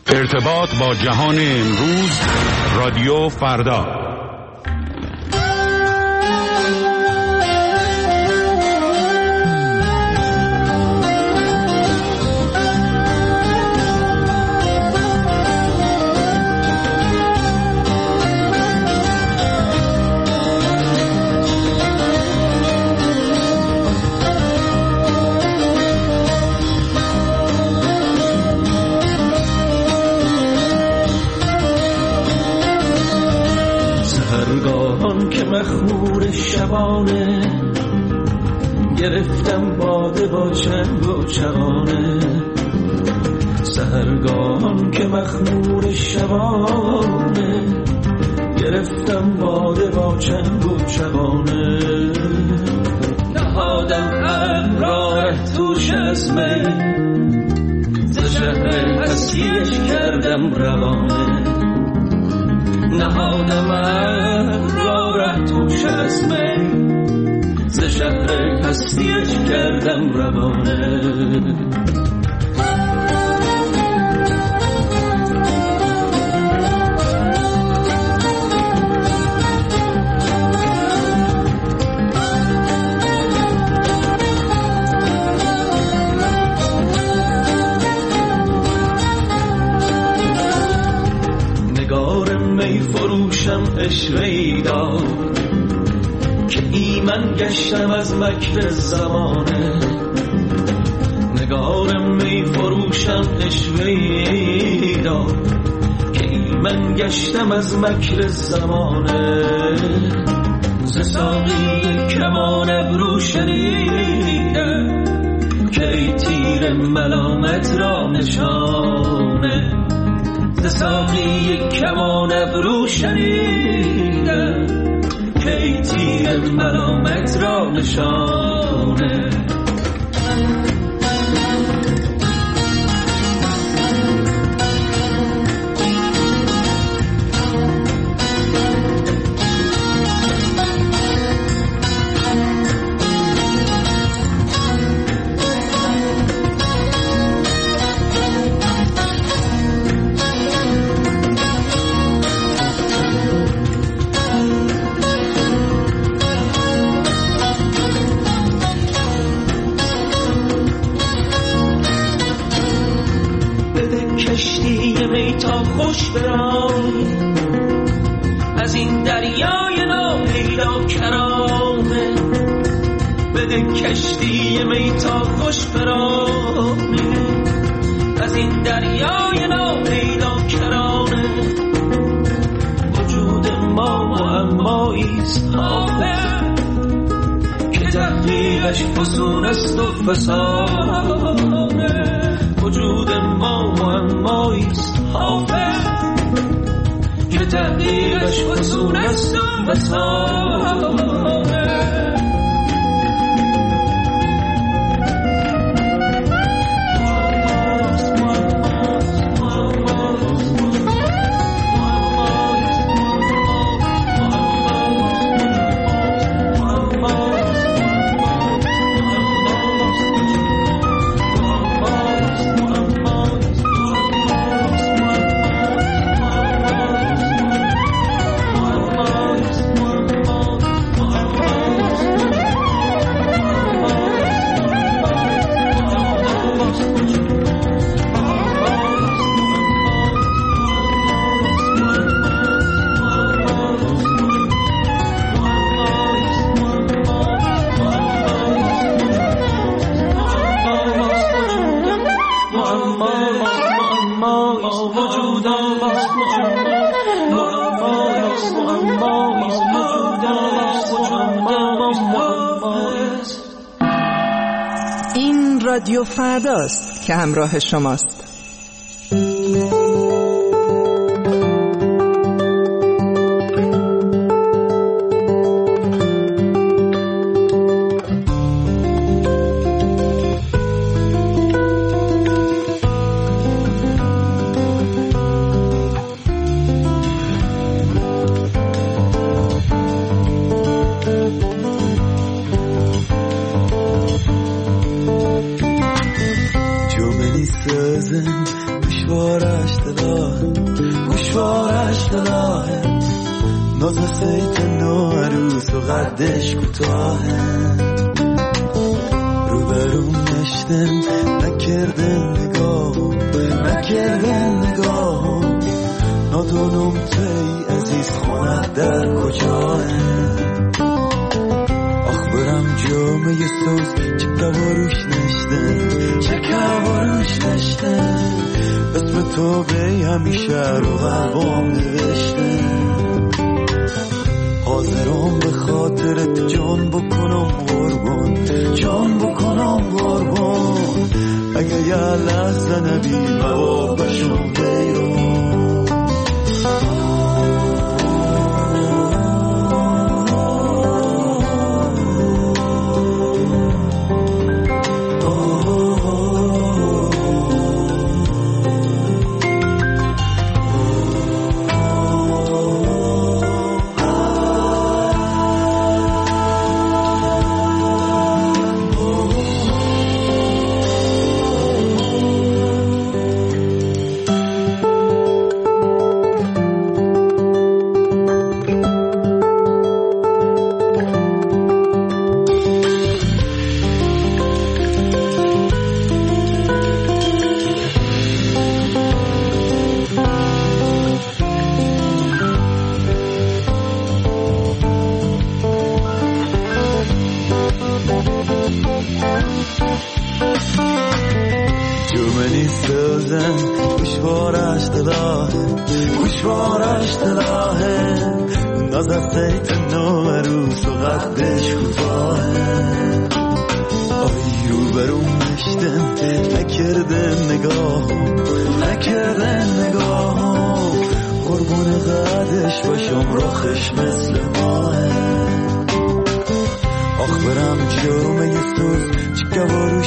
ارتباط با جهان امروز، رادیو فردا. مخمور شبانه گرفتم باده با چنگ و چغانه، سحرگاهان که مخمور شبانه گرفتم باده با چنگ و چغانه، نهادم راه توش از می ز شهر هستیش کردم روانه، نهادم راه توش از می ز شهر هستیش کردم روانه. اشوه‌ای داد که ایمن گشتم از مکر زمانه، نگارم می فروشم اشوه‌ای داد که ایمن گشتم از مکر زمانه، ز ساقی کمان ابرو شنیدم که ای تیر ملامت را نشانه، ز ساقی کمان ابرو شنیدم که ای تیر ملامت را نشانه. خوش برای از این دریای ناپیدا کرانه، بده کشتی می تا خوش برای از این دریای ناپیدا کرانه، وجود ما معماییست حافظ که تحقیقش فسون است و فسانه، وجود ما معماییست حافظ که تحقیقش فسون است و فسانه. این رادیو فرداست که همراه شماست. نشتن گوشوارش دلاهه نازه سیت نوروز و قدش کوتاهه روبروم نشتن نکردن نگاه نادونم تی عزیز خونت در کجاه آخ برم جامعه سوز چه کواروش نشتن اسم تو بی همیشه رو قلبم نوشته حاضرم به خاطرت جان بکنم قربان اگه یه لحظه نبی موا بشم بیرون گوشوارش دلاهه ناز از سیت نوروز و قدش کوتاهه آی روبروم نشتن نکردن نگاه قربون قدش باشم راخش مثل ماه آخ برم جامعه سوز چه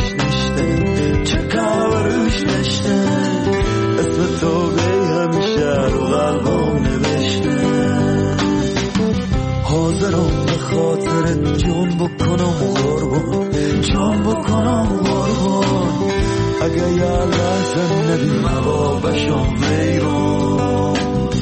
کواروش نشتن اسم تو بی همیشه رو قلبم نوشته حاضرم به خاطرت جان بکنم قربان اگه یه لحظه نبی موا بشم بیرون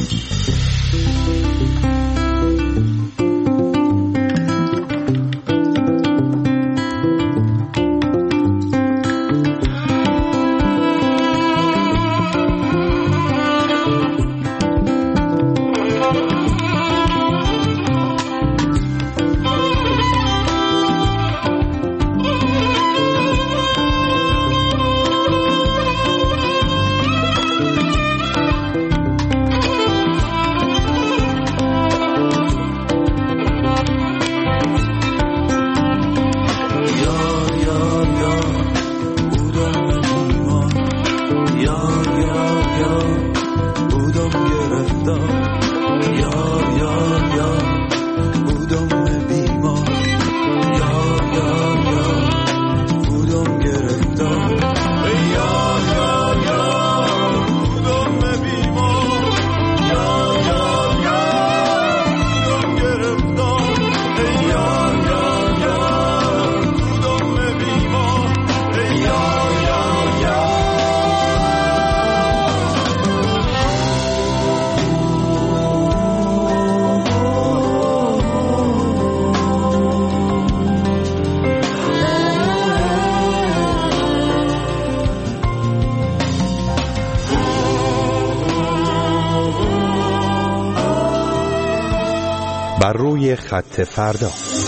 بر روی خط فردا.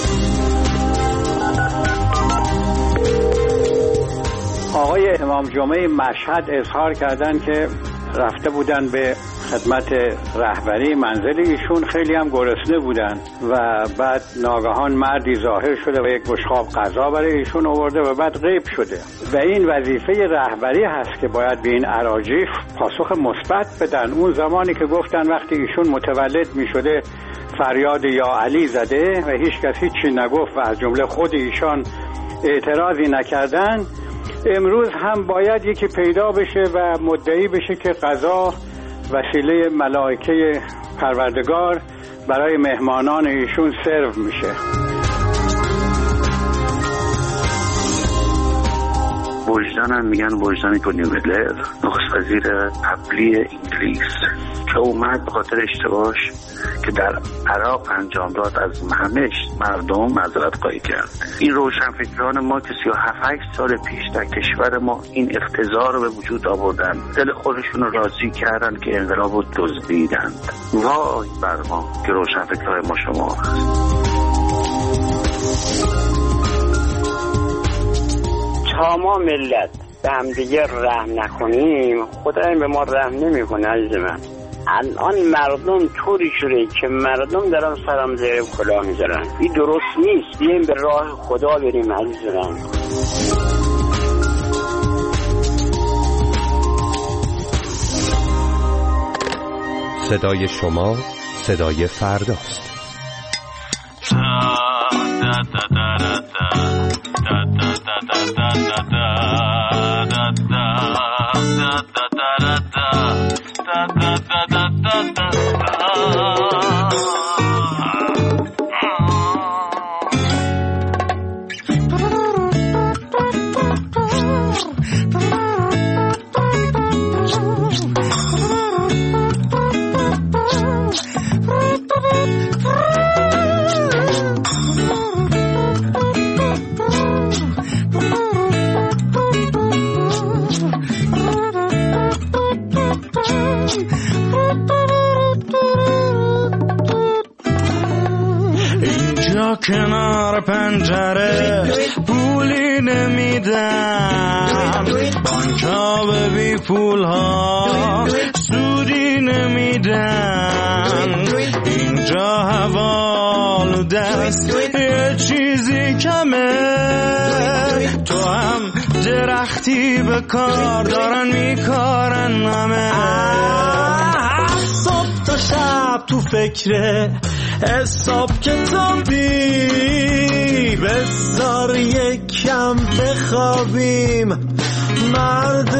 آقای امام جمعه مشهد اظهار کردند که رفته بودن به خدمت رهبری منزل ایشون، خیلی هم گرسنه بودن و بعد ناگهان مردی ظاهر شده و یک بشقاب غذا برای ایشون آورده و بعد غیب شده و این وظیفه رهبری هست که باید به این اراجیف پاسخ مثبت بدن. اون زمانی که گفتن وقتی ایشون متولد می شده فریاد یا علی زده و هیچ کس هیچی نگفت و از جمله خود ایشان اعتراضی نکردن، امروز هم باید یکی پیدا بشه و مدعی بشه که غذا وسیله ملائکه پروردگار برای مهمانان ایشون سرو میشه. وجدان هم میگن وجدان تونی بلر، نخست وزیر قبلی انگلیس که اومد به خاطر اشتباهش که در عراق انجام داد از همه مردم معذرت خواهی کرد. این روشنفکران ما که 37-8 سال پیش در کشور ما این افتضاح رو به وجود آوردن، دل خودشون رو راضی کردن که انقلاب رو دزدیدند. وای بر ما که روشنفکران ما شما تا ما ملت به هم دیگه رحم نکنیم، خدای به ما رحم نمیکنه. عزیز من، الان مردم طوری شده که مردم دارن سرم زیر کلاه میذارن. این درست نیست. بیایم به راه خدا بریم. عزیز من، صدای شما صدای فرداست. کنار پنجره پولی نمیدم، بانک‌ها به بی پول‌ها سودی نمیدن، اینجا حوال دست یه چیزی کمه، تو هم درختی به کار دارن میکارن همه. صبح تا شب تو فکره حساب کتابی، بذار یکم بخوابیم مرد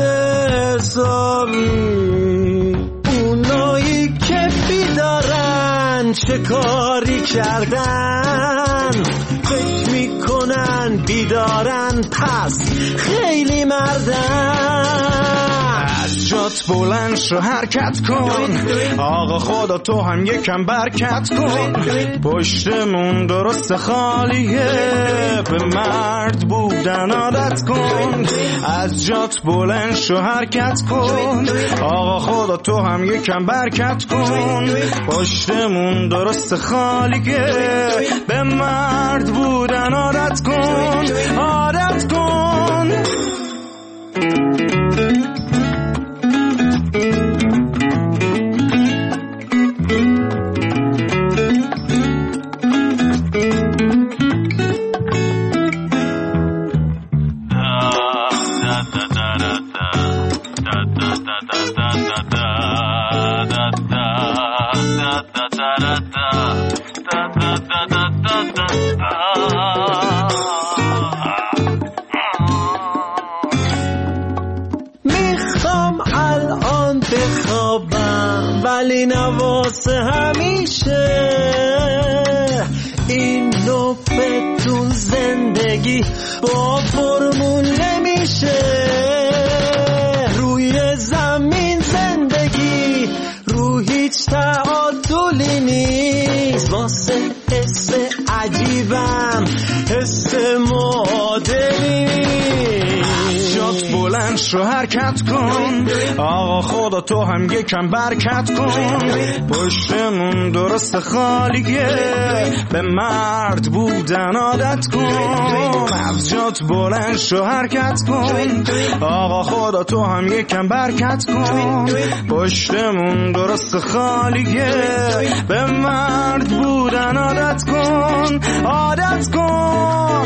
حسابی. اونایی که بیدارن چه کاری کردن، فکر میکنن بیدارن پس خیلی مردن. از جات بلند شو حرکت کن، آقا خدا تو هم یکم برکت کن، پشتمون درست خالیه، به مرد بودن عادت کن. از جات بلند شو حرکت کن، آقا خدا تو هم یکم برکت کن، پشتمون درست خالیه، به مرد بودن عادت کن، عادت کن. میخوام الان بخوابم ولی نواسه همیشه، این نوبتون زندگی با فرمول نمیشه. روی زمین زندگی رو هیچ تعادلی نیست، واسه حس عجیبم حس معادلی. جات بلند شو حرکت کن، آقا خدا تو هم یکم برکت کن، پشتمون درست خالیه، به مرد بودن عادت کن. از جات بلند شو حرکت کن، آقا خدا تو هم یکم برکت کن، پشتمون درست خالیه، به مرد بودن عادت کن، عادت کن.